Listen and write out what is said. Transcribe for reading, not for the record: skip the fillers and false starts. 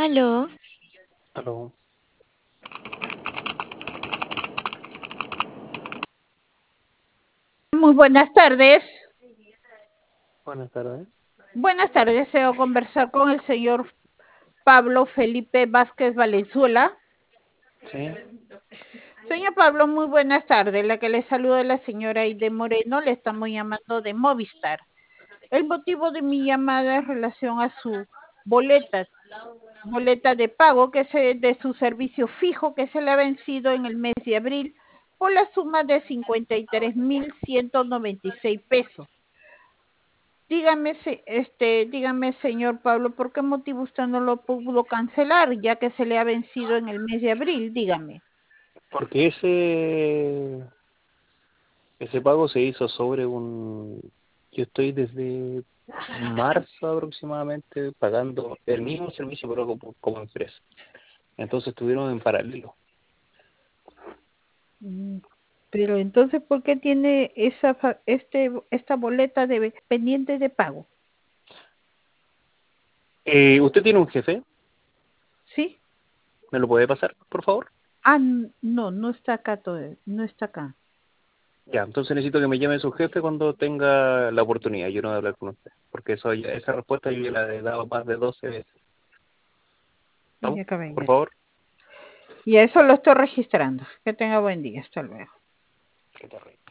Aló, Aló, Muy buenas tardes. buenas tardes. Buenas tardes. Deseo conversar con el señor Pablo Felipe Vázquez Valenzuela. Sí, Señor Pablo, muy buenas tardes. La que le saluda es la señora Aide Moreno. Le estamos llamando de Movistar. El motivo de mi llamada es en relación a su boleta, boleta de pago que es de su servicio fijo que se le ha vencido en el mes de abril por la suma de 53.196 pesos. Dígame, señor Pablo, ¿por qué motivo usted no lo pudo cancelar, ya que se le ha vencido en el mes de abril? Dígame. porque ese pago se hizo sobre yo estoy desde marzo aproximadamente pagando el mismo servicio pero como empresa. Entonces estuvieron en paralelo. Pero entonces, ¿por qué tiene esta boleta de pendiente de pago? ¿Usted tiene un jefe? ¿Sí? ¿Me lo puede pasar, por favor? Ah, no, no está acá todavía, no está acá. Ya, entonces necesito que me llame su jefe cuando tenga la oportunidad. Yo no voy a hablar con usted, porque esa respuesta yo ya la he dado más de 12 veces. ¿No? Ya acá Por venga. favor. Y eso lo estoy registrando. Que tenga buen día. Hasta luego. Qué terrible.